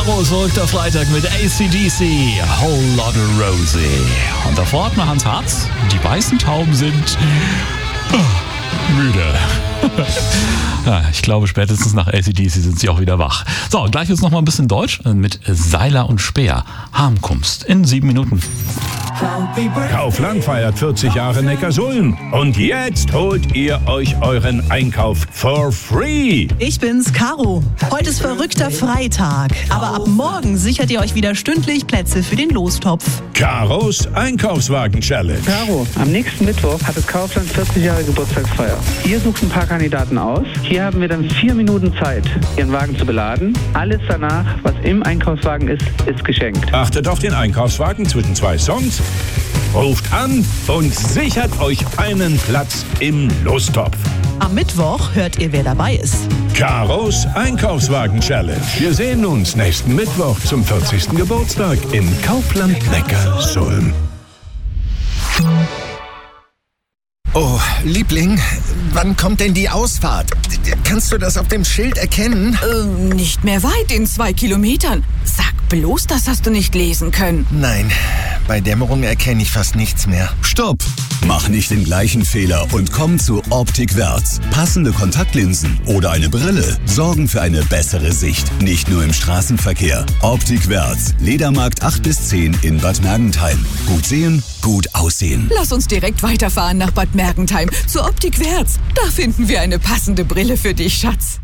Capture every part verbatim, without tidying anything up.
Caro, verrückter Freitag mit A C D C, Whole Lotta Rosie. Und davor hat man Hans Harz, die weißen Tauben sind oh, müde. Ja, ich glaube, spätestens nach A C D C sind sie auch wieder wach. So, gleich ist noch mal ein bisschen Deutsch mit Seiler und Speer. Harmkunst in sieben Minuten. Kaufland feiert vierzig Jahre Neckarsulm. Und jetzt holt ihr euch euren Einkauf for free. Ich bin's, Caro. Heute ist verrückter Freitag. Aber ab morgen sichert ihr euch wieder stündlich Plätze für den Lostopf. Caros Einkaufswagen-Challenge. Caro, am nächsten Mittwoch hat das Kaufland vierzig Jahre Geburtstagsfeier. Ihr sucht ein paar Kandidaten aus. Hier haben wir dann vier Minuten Zeit, Ihren Wagen zu beladen. Alles danach, was im Einkaufswagen ist, ist geschenkt. Achtet auf den Einkaufswagen zwischen zwei Songs, ruft an und sichert euch einen Platz im Lostopf. Am Mittwoch hört ihr, wer dabei ist. Caros Einkaufswagen-Challenge. Wir sehen uns nächsten Mittwoch zum vierzigsten Geburtstag im Kaufland Neckarsulm. Oh, Liebling, wann kommt denn die Ausfahrt? Kannst du das auf dem Schild erkennen? Ähm, nicht mehr weit, in zwei Kilometern. Sag bloß, das hast du nicht lesen können. Nein, bei Dämmerung erkenne ich fast nichts mehr. Stopp! Mach nicht den gleichen Fehler und komm zu Optik Wärts. Passende Kontaktlinsen oder eine Brille sorgen für eine bessere Sicht, nicht nur im Straßenverkehr. Optik Wärts, Ledermarkt acht bis zehn in Bad Mergentheim. Gut sehen, gut aussehen. Lass uns direkt weiterfahren nach Bad Mergentheim, zur Optik Wärts. Da finden wir eine passende Brille für dich, Schatz.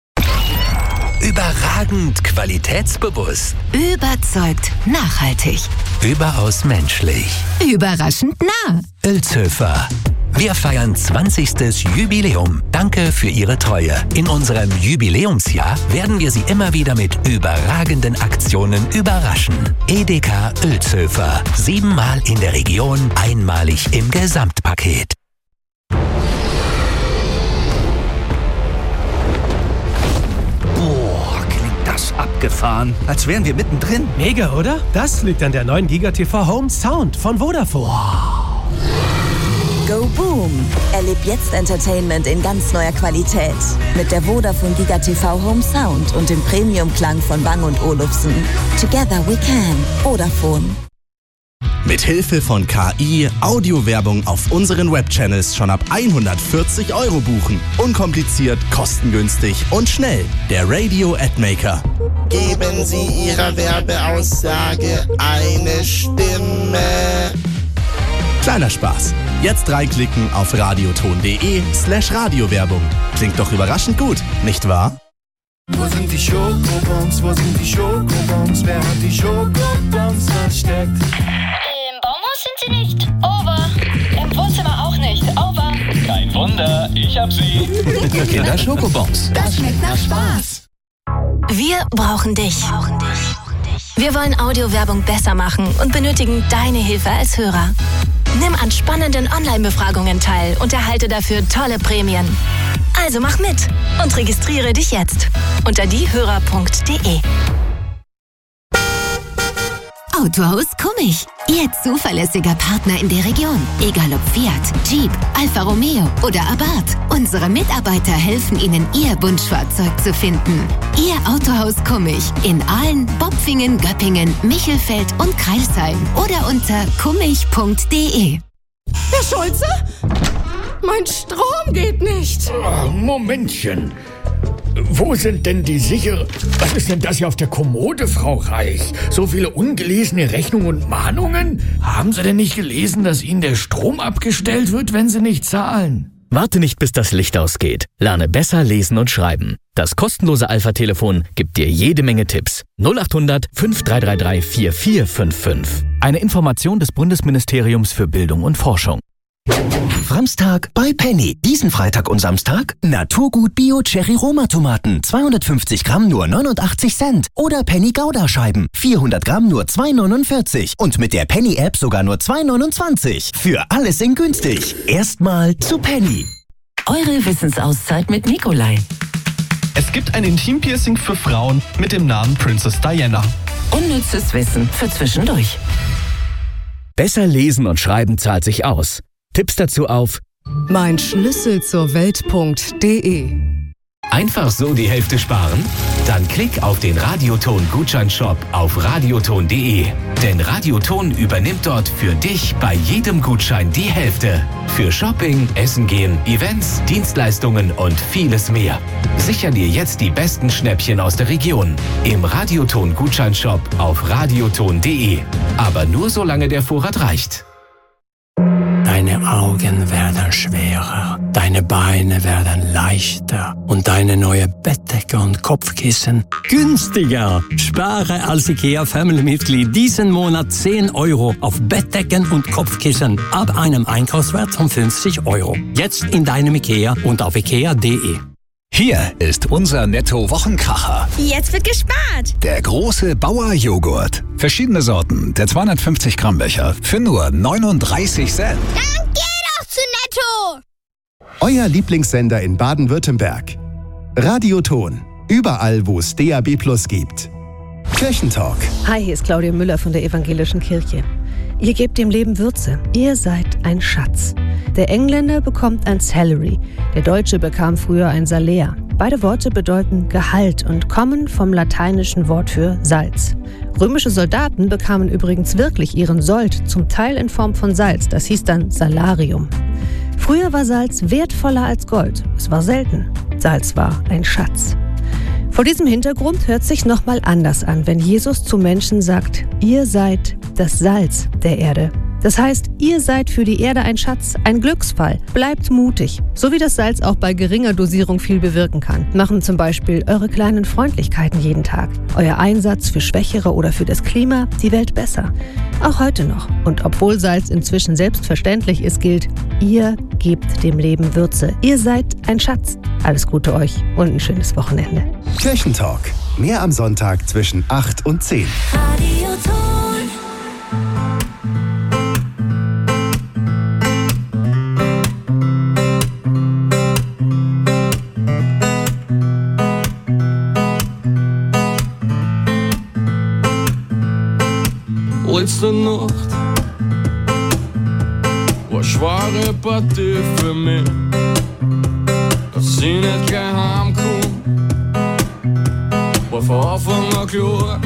Überragend qualitätsbewusst. Überzeugt nachhaltig. Überaus menschlich. Überraschend nah. Oelzhöfer. Wir feiern zwanzigstes Jubiläum. Danke für Ihre Treue. In unserem Jubiläumsjahr werden wir Sie immer wieder mit überragenden Aktionen überraschen. Edeka Oelzhöfer. Siebenmal in der Region, einmalig im Gesamtpaket. Abgefahren, als wären wir mittendrin. Mega, oder? Das liegt an der neuen Giga-T V Home Sound von Vodafone. Wow. Go Boom! Erleb jetzt Entertainment in ganz neuer Qualität. Mit der Vodafone Giga-T V Home Sound und dem Premium-Klang von Bang und Olufsen. Together we can. Vodafone. Mit Hilfe von K I Audiowerbung auf unseren Webchannels schon ab hundertvierzig Euro buchen. Unkompliziert, kostengünstig und schnell. Der Radio Admaker. Geben Sie Ihrer Werbeaussage eine Stimme. Kleiner Spaß. Jetzt reinklicken auf radioton.de slash Radiowerbung. Klingt doch überraschend gut, nicht wahr? Wo sind die Schokobons? Wo sind die Schokobons? Wer hat die Schokobons versteckt? Im Baumhaus sind sie nicht. Over. Im Wohnzimmer auch nicht. Over. Kein Wunder, ich hab sie. Kinder Schokobons. Das schmeckt nach Spaß. Wir brauchen dich. Wir wollen Audiowerbung besser machen und benötigen deine Hilfe als Hörer. Nimm an spannenden Online-Befragungen teil und erhalte dafür tolle Prämien. Also mach mit und registriere dich jetzt unter diehörer punkt de. Autohaus Kummich, Ihr zuverlässiger Partner in der Region. Egal ob Fiat, Jeep, Alfa Romeo oder Abarth. Unsere Mitarbeiter helfen Ihnen, Ihr Wunschfahrzeug zu finden. Ihr Autohaus Kummich in Aalen, Bopfingen, Göppingen, Michelfeld und Crailsheim oder unter kummich punkt de. Herr Schulze? Mein Strom geht nicht. Oh, Momentchen. Wo sind denn die sicher... Was ist denn das hier auf der Kommode, Frau Reich? So viele ungelesene Rechnungen und Mahnungen? Haben Sie denn nicht gelesen, dass Ihnen der Strom abgestellt wird, wenn Sie nicht zahlen? Warte nicht, bis das Licht ausgeht. Lerne besser lesen und schreiben. Das kostenlose Alpha-Telefon gibt dir jede Menge Tipps. null acht hundert fünf drei drei drei vier vier fünf fünf. Eine Information des Bundesministeriums für Bildung und Forschung. Samstag bei Penny. Diesen Freitag und Samstag Naturgut Bio Cherry Roma Tomaten. zweihundertfünfzig Gramm nur neunundachtzig Cent. Oder Penny Gouda Scheiben. vierhundert Gramm nur zwei neunundvierzig. Und mit der Penny App sogar nur zwei neunundzwanzig. Für alles in günstig. Erstmal zu Penny. Eure Wissensauszeit mit Nikolai. Es gibt ein Intimpiercing für Frauen mit dem Namen Princess Diana. Unnützes Wissen für zwischendurch. Besser lesen und schreiben zahlt sich aus. Tipps dazu auf mein Schlüssel zur Welt punkt de. Einfach so die Hälfte sparen? Dann klick auf den Radioton-Gutscheinshop auf radioton punkt de. Denn Radioton übernimmt dort für dich bei jedem Gutschein die Hälfte. Für Shopping, Essen gehen, Events, Dienstleistungen und vieles mehr. Sicher dir jetzt die besten Schnäppchen aus der Region. Im Radioton-Gutscheinshop auf radioton punkt de. Aber nur solange der Vorrat reicht. Deine Augen werden schwerer, deine Beine werden leichter und deine neue Bettdecke und Kopfkissen günstiger. Spare als IKEA Family-Mitglied diesen Monat zehn Euro auf Bettdecken und Kopfkissen ab einem Einkaufswert von fünfzig Euro. Jetzt in deinem IKEA und auf ikea punkt de. Hier ist unser Netto-Wochenkracher. Jetzt wird gespart. Der große Bauer-Joghurt. Verschiedene Sorten. Der zweihundertfünfzig Gramm Becher für nur neununddreißig Cent. Dann geh doch zu Netto. Euer Lieblingssender in Baden-Württemberg. Radioton. Überall, wo es D A B Plus gibt. Kirchentalk. Hi, hier ist Claudia Müller von der Evangelischen Kirche. Ihr gebt dem Leben Würze. Ihr seid ein Schatz. Der Engländer bekommt ein Salary. Der Deutsche bekam früher ein Salär. Beide Worte bedeuten Gehalt und kommen vom lateinischen Wort für Salz. Römische Soldaten bekamen übrigens wirklich ihren Sold, zum Teil in Form von Salz. Das hieß dann Salarium. Früher war Salz wertvoller als Gold. Es war selten. Salz war ein Schatz. Vor diesem Hintergrund hört sich nochmal anders an, wenn Jesus zu Menschen sagt, ihr seid das Salz der Erde. Das heißt, ihr seid für die Erde ein Schatz, ein Glücksfall. Bleibt mutig. So wie das Salz auch bei geringer Dosierung viel bewirken kann. Machen zum Beispiel eure kleinen Freundlichkeiten jeden Tag. Euer Einsatz für Schwächere oder für das Klima die Welt besser. Auch heute noch. Und obwohl Salz inzwischen selbstverständlich ist, gilt, ihr gebt dem Leben Würze. Ihr seid ein Schatz. Alles Gute euch und ein schönes Wochenende. Kirchentalk. Mehr am Sonntag zwischen acht und zehn. Letzte Nacht war eine schwere Partie für mich, dass ich nicht gleich heimkomme, war von Anfang an klar.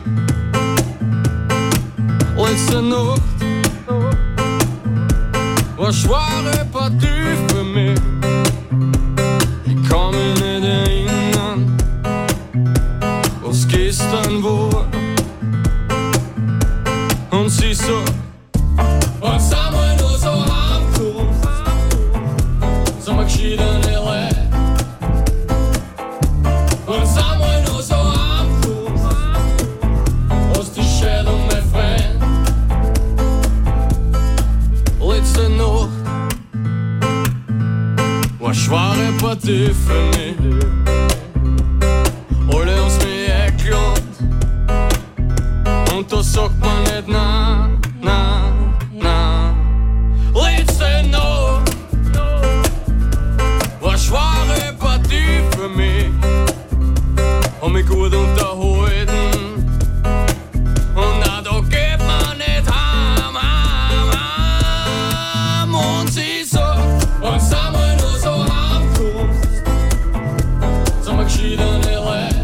Letzte Nacht war eine schwere Partie für mich, ich kann mich nicht erinnern, was gestern war. Und sie so, und sind wir nur so heimgekommen, sind wir geschiedene Leute. Und sind wir nur so heimgekommen, aus die Scheidung, mein Freund. Letzte Nacht war eine schwere Partie für mich. Alle haben's mich eingeladen. Und da sagt man nicht na, na, na. Letzte Nacht war eine schwere Partie für mich. Hab mich gut unterhalten. Und na, da geht man nicht heim, heim, heim. Und sie sagt, und sind wir nur so heimgekommen, sind wir geschiedene Leute.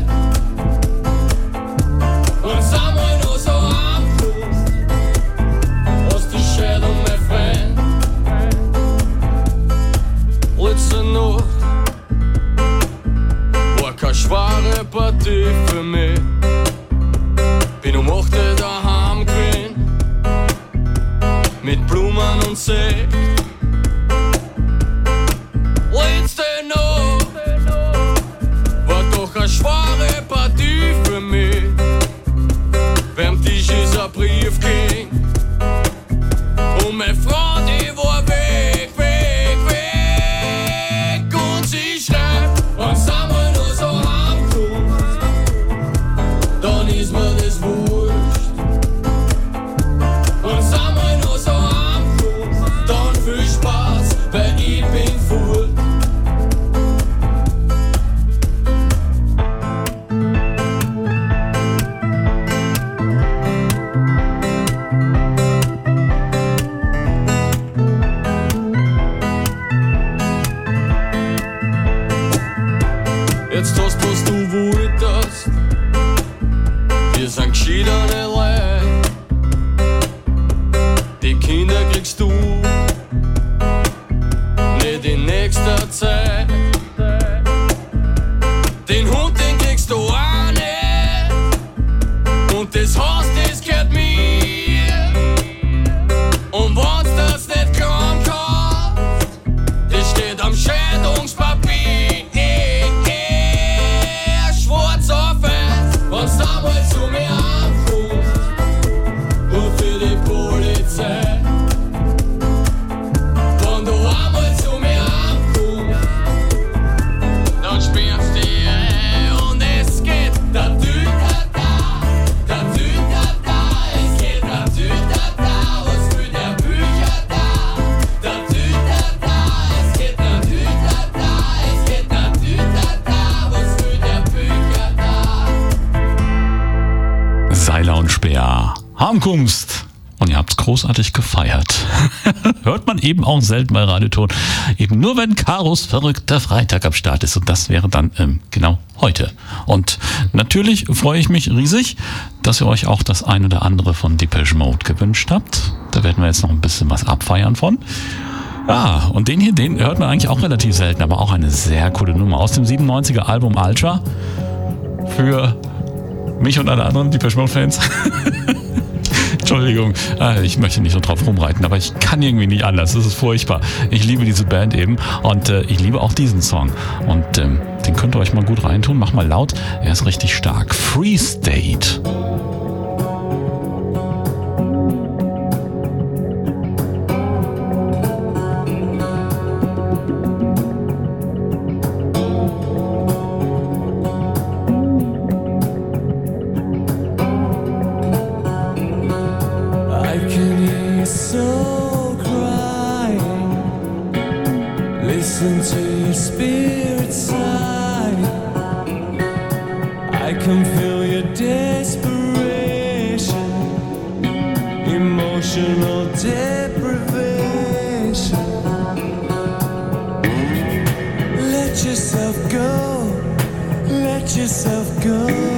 Und sind wir nur so heimgekommen, aus die Scheidung, mein Freund. Letzte Nacht war keine schwere Partie für mich. Bin um acht Uhr daheim gewesen, mit Blumen und Sekt. Letzte Nacht war doch eine schwere Partie für mich. Beim Tisch ist ein Brief gelegen und meine Frau, die war weg, weg, weg. Und sie schreibt, und sind wir nur so heimgekommen, dann ist mir das wurscht. Und sind wir nur so heimgekommen, dann viel Spaß, weil ich bin fort. Speer, Heimkunst. Und ihr habt's großartig gefeiert. Hört man eben auch selten bei Radioton. Eben nur, wenn Karos verrückter Freitag am Start ist. Und das wäre dann ähm, genau heute. Und natürlich freue ich mich riesig, dass ihr euch auch das ein oder andere von Depeche Mode gewünscht habt. Da werden wir jetzt noch ein bisschen was abfeiern von. Ah, und den hier, den hört man eigentlich auch relativ selten. Aber auch eine sehr coole Nummer aus dem siebenundneunziger Album Ultra. Für mich und alle anderen Depeche Mode-Fans. Entschuldigung, ich möchte nicht so drauf rumreiten, aber ich kann irgendwie nicht anders. Das ist furchtbar. Ich liebe diese Band eben und äh, ich liebe auch diesen Song. Und ähm, den könnt ihr euch mal gut reintun. Mach mal laut, er ist richtig stark. Free State. Listen to your spirit sigh. I can feel your desperation, emotional deprivation. Let yourself go, let yourself go.